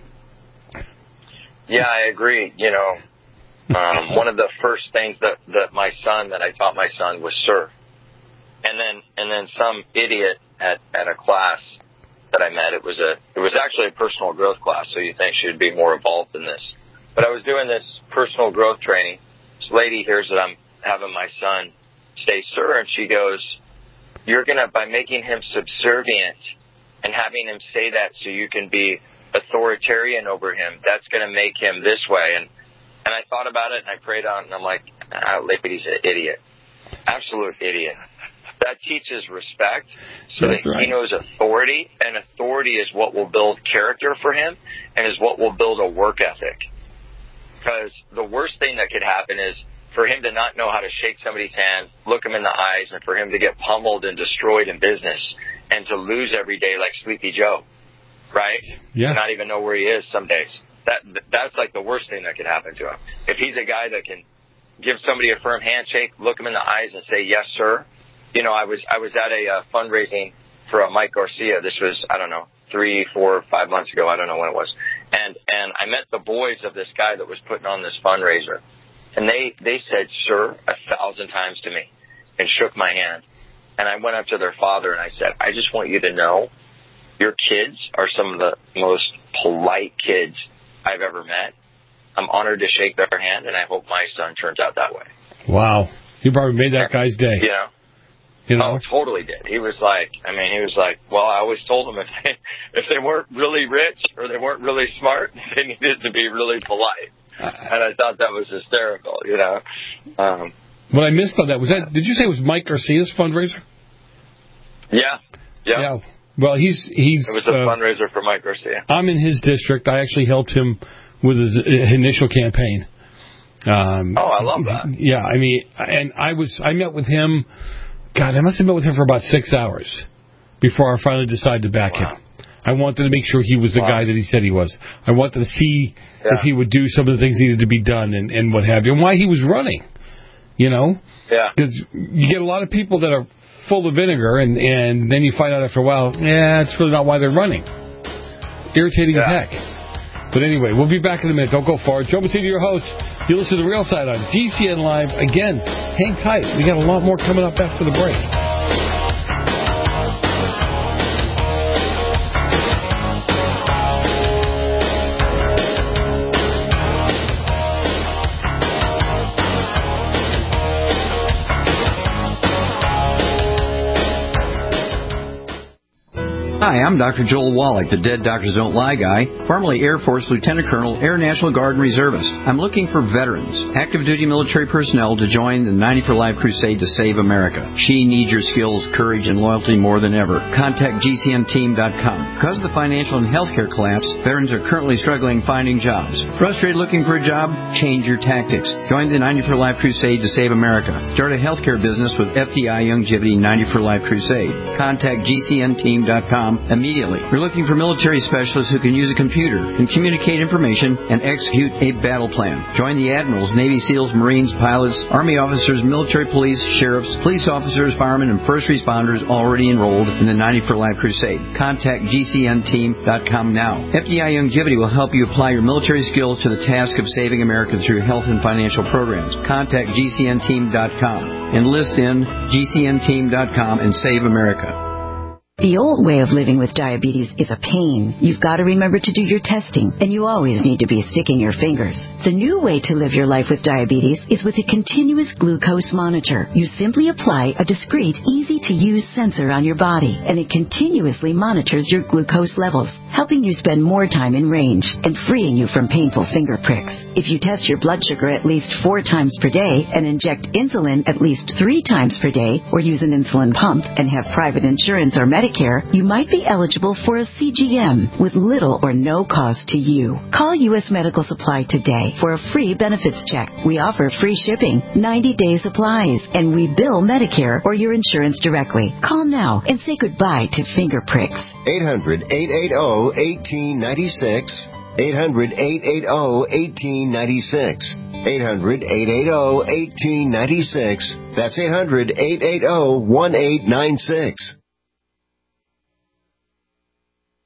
Yeah, I agree. You know, um, one of the first things that, that my son, that I taught my son was sir. And then, and then some idiot at, at a class that I met, it was a, it was actually a personal growth class, so you think she'd be more involved in this. But I was doing this personal growth training. This lady hears that I'm having my son say sir, and she goes, you're going to, by making him subservient and having him say that so you can be authoritarian over him, that's going to make him this way. And and I thought about it, and I prayed on it, and I'm like, ah, lady's an idiot. Absolute idiot. That teaches respect so That's that right. he knows authority, and authority is what will build character for him and is what will build a work ethic. Because the worst thing that could happen is for him to not know how to shake somebody's hand, look him in the eyes, and for him to get pummeled and destroyed in business and to lose every day like Sleepy Joe, right? Yeah. To not even know where he is some days. That That's like the worst thing that could happen to him. If he's a guy that can give somebody a firm handshake, look him in the eyes and say, yes, sir. You know, I was I was at a uh, fundraising for uh, Mike Garcia. This was, I don't know, three, four, five months ago. I don't know when it was. And and I met the boys of this guy that was putting on this fundraiser. And they, they said, sir, a thousand times to me and shook my hand. And I went up to their father and I said, I just want you to know your kids are some of the most polite kids I've ever met. I'm honored to shake their hand, and I hope my son turns out that way. Wow. You probably made that guy's day. You know? You know? Oh, totally did. He was like, I mean, he was like, well, I always told them if they, if they weren't really rich or they weren't really smart, they needed to be really polite. And I thought that was hysterical, you know. Um, what I missed on that, was that, did you say it was Mike Garcia's fundraiser? Yeah. Yeah. Yeah. Well, he's, he's, it was a uh, fundraiser for Mike Garcia. I'm in his district. I actually helped him with his initial campaign. Um, oh, I love that. Yeah, I mean, and I was, I met with him, God, I must have met with him for about six hours before I finally decided to back wow. him. I wanted to make sure he was the wow. guy that he said he was. I wanted to see yeah. if he would do some of the things needed to be done and, and what have you, and why he was running, you know? Yeah. Because you get a lot of people that are full of vinegar, and, and then you find out after a while, yeah, it's really not why they're running. Irritating yeah. as heck. But anyway, we'll be back in a minute. Don't go far. Joe Massino, your host. You listen to The Real Side on G C N Live. Again, hang tight. We got a lot more coming up after the break. Hi, I'm Doctor Joel Wallach, the Dead Doctors Don't Lie guy, formerly Air Force Lieutenant Colonel, Air National Guard and Reservist. I'm looking for veterans, active duty military personnel to join the ninety for Life crusade to save America. She needs your skills, courage, and loyalty more than ever. Contact G C N team dot com. Because of the financial and healthcare collapse, veterans are currently struggling finding jobs. Frustrated looking for a job? Change your tactics. Join the ninety for Life crusade to save America. Start a healthcare business with F D I Youngevity ninety for Life crusade. Contact G C N team dot com immediately. We're looking for military specialists who can use a computer, can communicate information, and execute a battle plan. Join the admirals, Navy SEALs, Marines, pilots, Army officers, military police, sheriffs, police officers, firemen, and first responders already enrolled in the ninety for Life crusade. Contact G C N team dot com now. F D I Youngevity will help you apply your military skills to the task of saving America through health and financial programs. Contact G C N team dot com. Enlist in G C N team dot com and save America. The old way of living with diabetes is a pain. You've got to remember to do your testing, and you always need to be sticking your fingers. The new way to live your life with diabetes is with a continuous glucose monitor. You simply apply a discreet, easy-to-use sensor on your body, and it continuously monitors your glucose levels, helping you spend more time in range and freeing you from painful finger pricks. If you test your blood sugar at least four times per day and inject insulin at least three times per day, or use an insulin pump and have private insurance or Medicare, you might be eligible for a C G M with little or no cost to you. Call U S Medical Supply today for a free benefits check. We offer free shipping, ninety day supplies, and we bill Medicare or your insurance directly. Call now and say goodbye to finger pricks. eight hundred, eight eight zero, one eight nine six. eight hundred, eight eight zero, one eight nine six. eight hundred, eight eight zero, one eight nine six. That's eight hundred, eight eight zero, one eight nine six.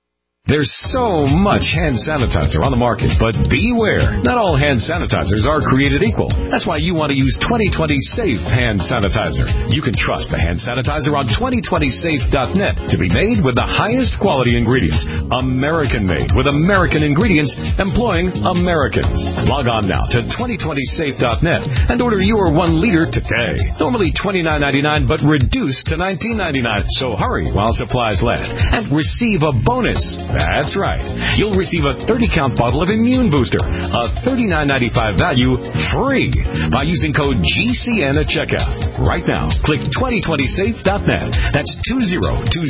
There's so much hand sanitizer on the market, but beware. Not all hand sanitizers are created equal. That's why you want to use twenty twenty Safe Hand Sanitizer. You can trust the hand sanitizer on twenty twenty safe dot net to be made with the highest quality ingredients. American-made with American ingredients employing Americans. Log on now to twenty twenty safe dot net and order your one liter today. Normally twenty-nine ninety-nine, but reduced to nineteen ninety-nine. So hurry while supplies last and receive a bonus. That's right. You'll receive a thirty count bottle of Immune Booster, a thirty-nine ninety-five value, free by using code G C N at checkout. Right now, click twenty twenty safe dot net. That's twenty twenty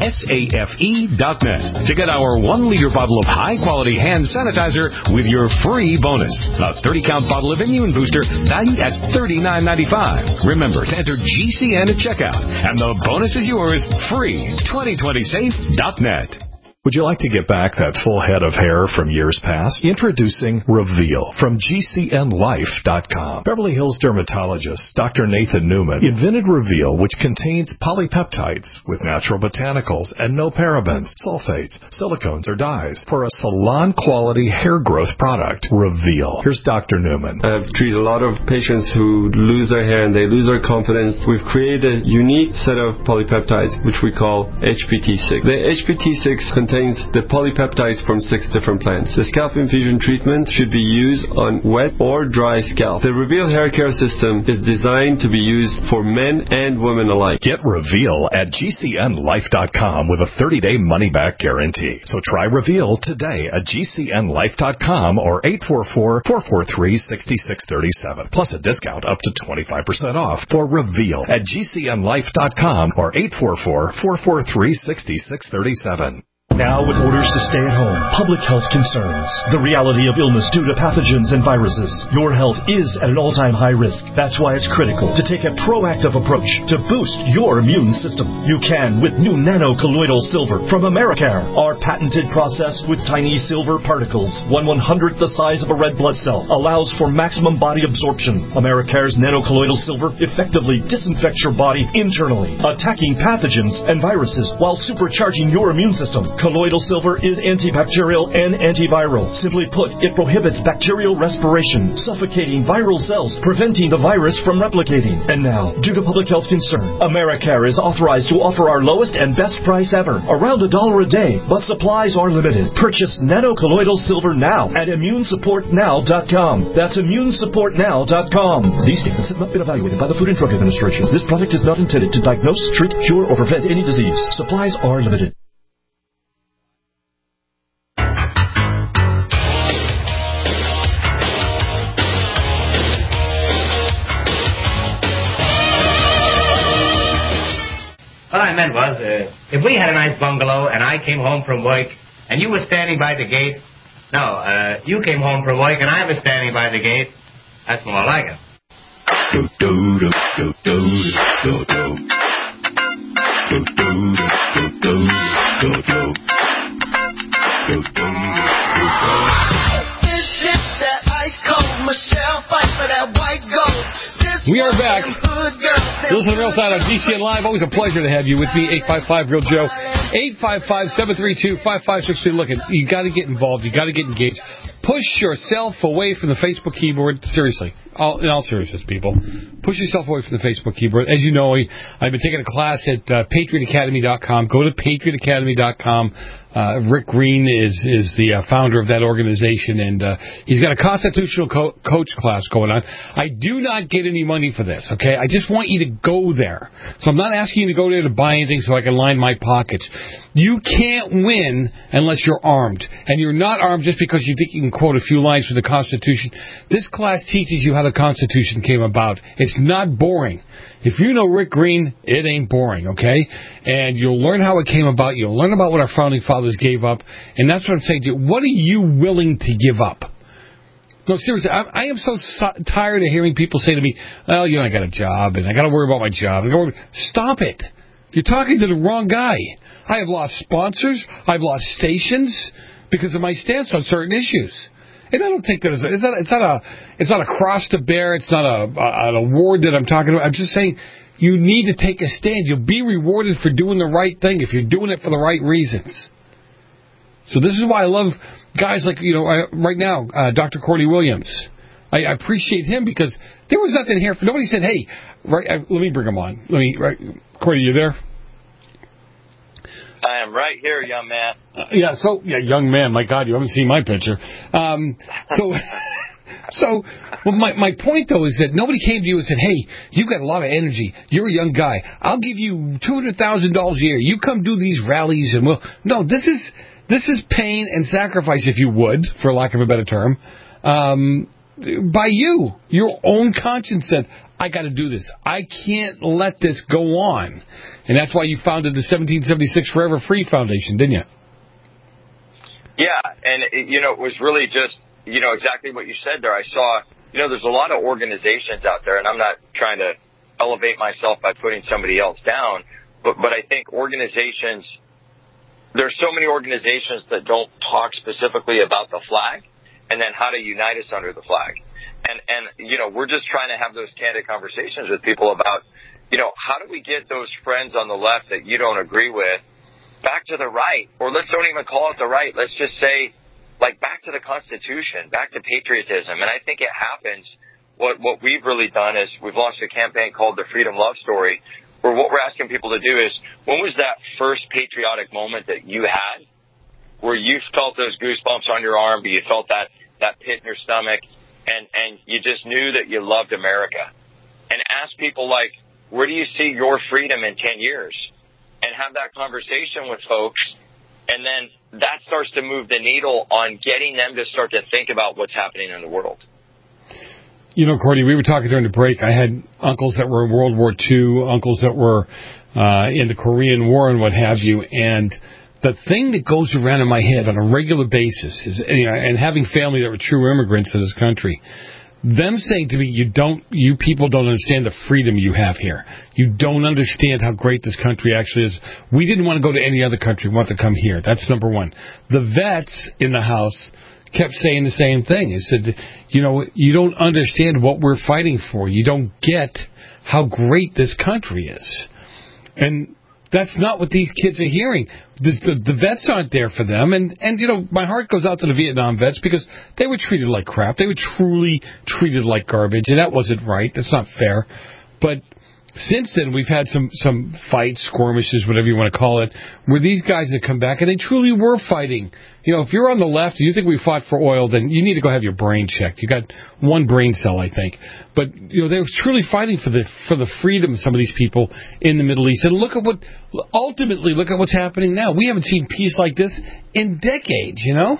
safe dot net to get our one liter bottle of high-quality hand sanitizer with your free bonus. A thirty count bottle of Immune Booster valued at thirty-nine ninety-five. Remember to enter G C N at checkout, and the bonus is yours free. twenty twenty safe dot net. Would you like to get back that full head of hair from years past? Introducing Reveal from G C N life dot com. Beverly Hills dermatologist Doctor Nathan Newman invented Reveal, which contains polypeptides with natural botanicals and no parabens, sulfates, silicones, or dyes for a salon-quality hair growth product. Reveal. Here's Doctor Newman. I've treated a lot of patients who lose their hair and they lose their confidence. We've created a unique set of polypeptides, which we call H P T six. The H P T six contains the polypeptides from six different plants. The scalp infusion treatment should be used on wet or dry scalp. The Reveal hair care system is designed to be used for men and women alike. Get Reveal at G C N life dot com with a thirty day money-back guarantee. So try Reveal today at G C N life dot com or eight four four, four four three, six six three seven. Plus a discount up to twenty-five percent off for Reveal at G C N life dot com or eight four four, four four three, six six three seven. Now with orders to stay at home, public health concerns, the reality of illness due to pathogens and viruses, your health is at an all-time high risk. That's why it's critical to take a proactive approach to boost your immune system. You can with new nano-colloidal silver from Americare. Our patented process with tiny silver particles, one one-hundredth the size of a red blood cell, allows for maximum body absorption. Americare's nano-colloidal silver effectively disinfects your body internally, attacking pathogens and viruses while supercharging your immune system. Colloidal silver is antibacterial and antiviral. Simply put, it prohibits bacterial respiration, suffocating viral cells, preventing the virus from replicating. And now, due to public health concern, Americare is authorized to offer our lowest and best price ever, around a dollar a day, but supplies are limited. Purchase nano-colloidal silver now at immune support now dot com. That's immune support now dot com. These statements have not been evaluated by the Food and Drug Administration. This product is not intended to diagnose, treat, cure, or prevent any disease. Supplies are limited. What I meant was, uh, if we had a nice bungalow and I came home from work and you were standing by the gate, no, uh, you came home from work and I was standing by the gate, that's more like it. Do, do, do, do, do, do, do. Do, do, do, do, do, do, do. Do, do, do, do. This shit that ice cold Michelle fight for that white gold. We are back. Listen to Real Side on G C N Live. Always a pleasure to have you with me. eight five five Real Joe. eight five five, seven three two, five five six two. Look, you got to get involved. You got to get engaged. Push yourself away from the Facebook keyboard. Seriously. All, in all seriousness, people. Push yourself away from the Facebook keyboard. As you know, I've been taking a class at uh, patriot academy dot com. Go to patriot academy dot com. Uh, Rick Green is is the uh, founder of that organization, and uh, he's got a constitutional co- coach class going on. I do not get any money for this, okay? I just want you to go there. So I'm not asking you to go there to buy anything so I can line my pockets. You can't win unless you're armed, and you're not armed just because you think you can quote a few lines from the Constitution. This class teaches you how the Constitution came about. It's not boring. If you know Rick Green, it ain't boring, okay? And you'll learn how it came about. You'll learn about what our founding fathers gave up. And that's what I'm saying to you. What are you willing to give up? No, seriously, I, I am so, so tired of hearing people say to me, well, you know, I got a job, and I got to worry about my job. I gotta worry. Stop it. You're talking to the wrong guy. I have lost sponsors. I've lost stations because of my stance on certain issues. And I don't think that it's, it's, not, it's, not a, it's not a cross to bear. It's not a, a, an award that I'm talking about. I'm just saying you need to take a stand. You'll be rewarded for doing the right thing if you're doing it for the right reasons. So this is why I love guys like, you know, I, right now, uh, Doctor Cordy Williams. I, I appreciate him because there was nothing here. For, nobody said, hey, right, uh, let me bring him on. Let me, right, Cordy, you there? I am right here, young man. Uh, yeah, so, yeah, young man. My God, you haven't seen my picture. Um, so... So, well, my my point though is that nobody came to you and said, "Hey, you've got a lot of energy. You're a young guy. I'll give you two hundred thousand dollars a year. You come do these rallies and we'll." No, this is this is pain and sacrifice, if you would, for lack of a better term, um, by you. Your own conscience said, "I got to do this. I can't let this go on," and that's why you founded the seventeen seventy-six Forever Free Foundation, didn't you? Yeah, and it, you know, it was really just. You know, exactly what you said there. I saw, you know, there's a lot of organizations out there, and I'm not trying to elevate myself by putting somebody else down, but, but I think organizations, there's so many organizations that don't talk specifically about the flag and then how to unite us under the flag. And, and, you know, we're just trying to have those candid conversations with people about, you know, how do we get those friends on the left that you don't agree with back to the right? Or let's don't even call it the right. Let's just say, like, back to the Constitution, back to patriotism. And I think it happens. What what we've really done is we've launched a campaign called the Freedom Love Story, where what we're asking people to do is, when was that first patriotic moment that you had where you felt those goosebumps on your arm, but you felt that, that pit in your stomach, and, and you just knew that you loved America? And ask people, like, where do you see your freedom in ten years? And have that conversation with folks. And then that starts to move the needle on getting them to start to think about what's happening in the world. You know, Cordy, we were talking during the break. I had uncles that were in World War Two, uncles that were uh, in the Korean War and what have you. And the thing that goes around in my head on a regular basis is, you know, and having family that were true immigrants to this country, them saying to me, you don't, you people don't understand the freedom you have here. You don't understand how great this country actually is. We didn't want to go to any other country. We want to come here. That's number one. The vets in the house kept saying the same thing. They said, you know, you don't understand what we're fighting for. You don't get how great this country is. And that's not what these kids are hearing. The, the, the vets aren't there for them. And, and, you know, my heart goes out to the Vietnam vets because they were treated like crap. They were truly treated like garbage, and that wasn't right. That's not fair. But since then, we've had some, some fights, skirmishes, whatever you want to call it, where these guys have come back, and they truly were fighting. You know, if you're on the left and you think we fought for oil, then you need to go have your brain checked. You got one brain cell, I think. But, you know, they were truly fighting for the for the freedom of some of these people in the Middle East. And look at what, ultimately, look at what's happening now. We haven't seen peace like this in decades, you know?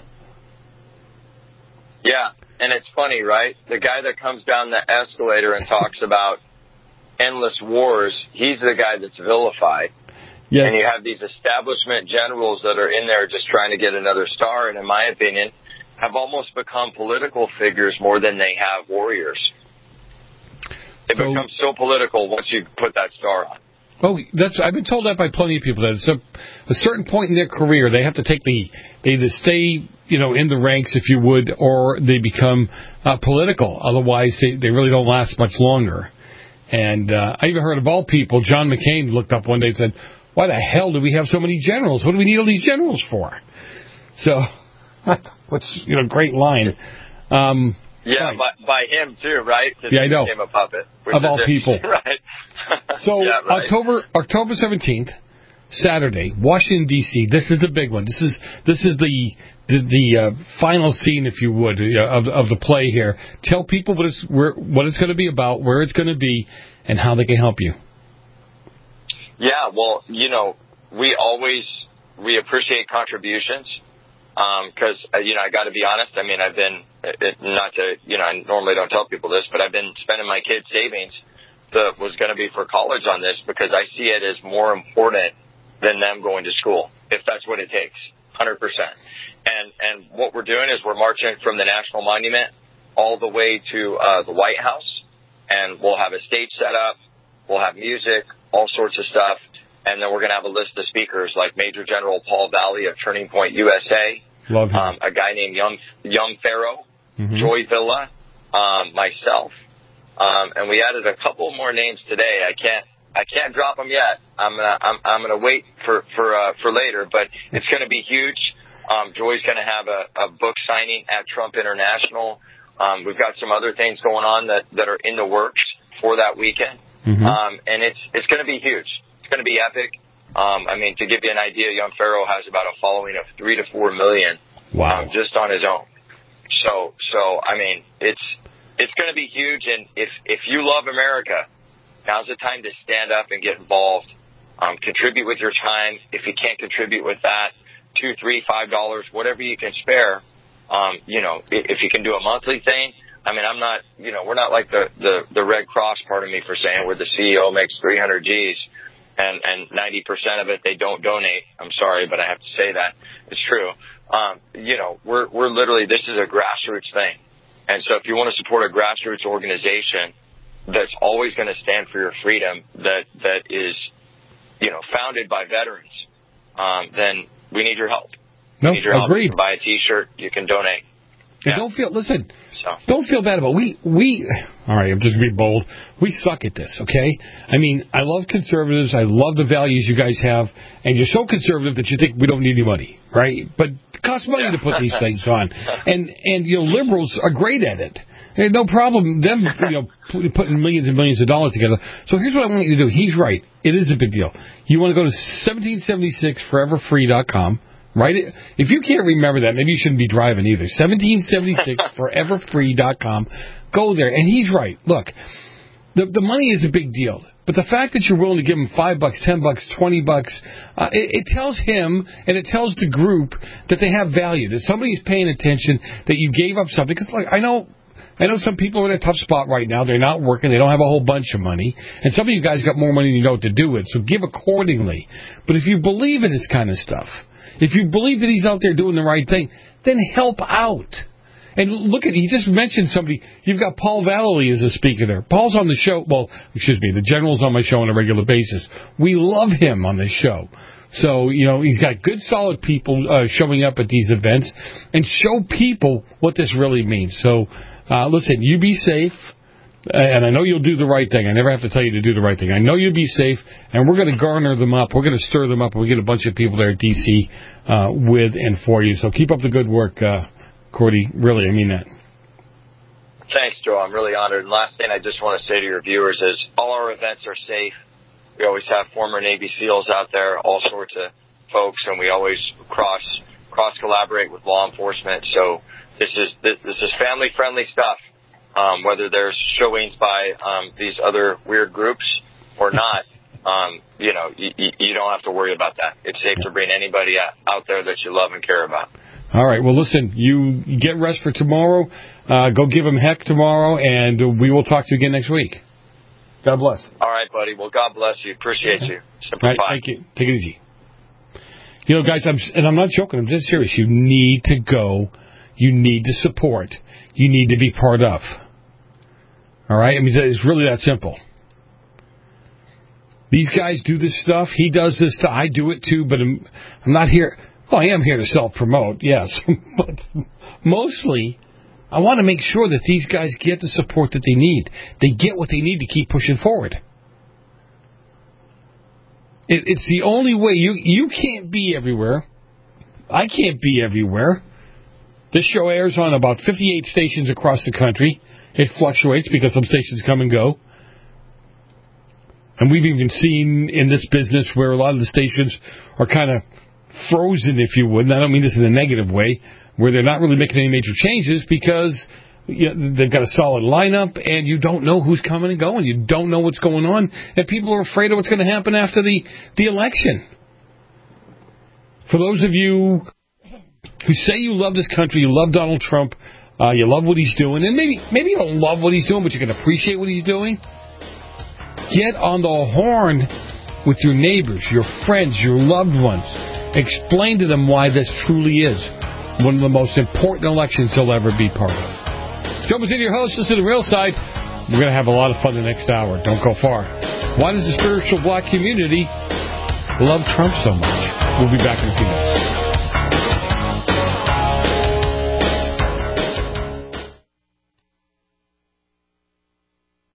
Yeah, and it's funny, right? The guy that comes down the escalator and talks about endless wars, he's the guy that's vilified. Yes. And you have these establishment generals that are in there just trying to get another star, and in my opinion, have almost become political figures more than they have warriors. It so, becomes so political once you put that star on. Oh, that's I've been told that by plenty of people. That at a, a certain point in their career, they have to take the they either stay, you know, in the ranks, if you would, or they become uh, political. Otherwise, they they really don't last much longer. And uh, I even heard of all people, John McCain looked up one day and said, why the hell do we have so many generals? What do we need all these generals for? So, what's, you know, great line. Um, yeah, by, by him too, right? Yeah, I know. He became a puppet. Of all people. Right. So, yeah, right. October October seventeenth, Saturday, Washington, D C This is the big one. This is this is the the, the uh, final scene, if you would, uh, of of the play here. Tell people what it's where, what it's going to be about, where it's going to be, and how they can help you. Yeah, well, you know, we always, we appreciate contributions, because, um, you know, I got to be honest, I mean, I've been, it, not to, you know, I normally don't tell people this, but I've been spending my kids' savings that was going to be for college on this because I see it as more important than them going to school, if that's what it takes, one hundred percent. And, and what we're doing is we're marching from the National Monument all the way to uh, the White House, and we'll have a stage set up, we'll have music, all sorts of stuff, and then we're going to have a list of speakers like Major General Paul Valley of Turning Point U S A, Love him. Um, a guy named Young Young Pharaoh, mm-hmm. Joy Villa, um, myself, um, and we added a couple more names today. I can't I can't drop them yet. I'm gonna I'm I'm gonna wait for for uh, for later, but it's going to be huge. Um, Joy's going to have a, a book signing at Trump International. Um, we've got some other things going on that, that are in the works for that weekend. Mm-hmm. Um, and it's it's going to be huge. It's going to be epic. Um, I mean, to give you an idea, Young Pharaoh has about a following of three to four million wow. um, just on his own. So, so I mean, it's it's going to be huge. And if if you love America, now's the time to stand up and get involved. Um, contribute with your time. If you can't contribute with that, two, three, five dollars, whatever you can spare. Um, you know, if you can do a monthly thing. I mean, I'm not, you know, we're not like the, the, the Red Cross, pardon me for saying, where the C E O makes three hundred G's and, and ninety percent of it they don't donate. I'm sorry, but I have to say that. It's true. Um, you know, we're, we're literally, this is a grassroots thing. And so if you want to support a grassroots organization that's always going to stand for your freedom, that, that is, you know, founded by veterans, um, then we need your help. No, we need your help. agreed. You can buy a T-shirt. You can donate. And Yeah. don't feel, listen, So. don't feel bad about it. We, we, all right, I'm just being bold. We suck at this, okay? I mean, I love conservatives. I love the values you guys have. And you're so conservative that you think we don't need any money, right? But it costs money to put these things on. And, and, you know, liberals are great at it. There's no problem them, you know, putting millions and millions of dollars together. So here's what I want you to do. He's right. It is a big deal. You want to go to seventeen seventy-six forever free dot com. Right? If you can't remember that, maybe you shouldn't be driving either. seventeen seventy-six forever free dot com. Go there. And he's right. Look, the the money is a big deal. But the fact that you're willing to give him five bucks, ten bucks, twenty bucks, uh, it, it tells him and it tells the group that they have value, that somebody's paying attention, that you gave up something. Because, like, I know... I know some people are in a tough spot right now. They're not working. They don't have a whole bunch of money. And some of you guys got more money than you know what to do with. So give accordingly. But if you believe in this kind of stuff, if you believe that he's out there doing the right thing, then help out. And look at, he just mentioned somebody. You've got Paul Vallely as a speaker there. Paul's on the show. Well, excuse me, the General's on my show on a regular basis. We love him on this show. So, you know, he's got good, solid people uh, showing up at these events and show people what this really means. So, uh, listen, you be safe. And I know you'll do the right thing. I never have to tell you to do the right thing. I know you'll be safe, and we're going to garner them up. We're going to stir them up, and we get a bunch of people there at D C uh, with and for you. So keep up the good work, uh, Cordy. Really, I mean that. Thanks, Joe. I'm really honored. And last thing I just want to say to your viewers is all our events are safe. We always have former Navy SEALs out there, all sorts of folks, and we always cross cross collaborate with law enforcement. So this is this, this is family friendly stuff. Um, whether there's showings by um, these other weird groups or not, um, you know, you, you don't have to worry about that. It's safe to bring anybody out there that you love and care about. All right. Well, listen, you get rest for tomorrow. Uh, go give him heck tomorrow, and we will talk to you again next week. God bless. All right, buddy. Well, God bless you. Appreciate you. All right, thank you. Take it easy. You know, guys, I'm, and I'm not joking. I'm just serious. You need to go. You need to support. You need to be part of. All right? I mean, it's really that simple. These guys do this stuff. He does this stuff. I do it too, but I'm, I'm not here. Well, I am here to self-promote, yes. But mostly, I want to make sure that these guys get the support that they need. They get what they need to keep pushing forward. It, it's the only way. You, you can't be everywhere. I can't be everywhere. This show airs on about fifty-eight stations across the country. It fluctuates because some stations come and go. And we've even seen in this business where a lot of the stations are kind of frozen, if you would. And I don't mean this in a negative way, where they're not really making any major changes because you know, they've got a solid lineup and you don't know who's coming and going. You don't know what's going on. And people are afraid of what's going to happen after the, the election. For those of you who say you love this country, you love Donald Trump, Uh, you love what he's doing, and maybe maybe you don't love what he's doing, but you can appreciate what he's doing. Get on the horn with your neighbors, your friends, your loved ones. Explain to them why this truly is one of the most important elections they'll ever be part of. Joe Mazzini, your host. This is The Real Side. We're going to have a lot of fun the next hour. Don't go far. Why does the spiritual black community love Trump so much? We'll be back in a few minutes.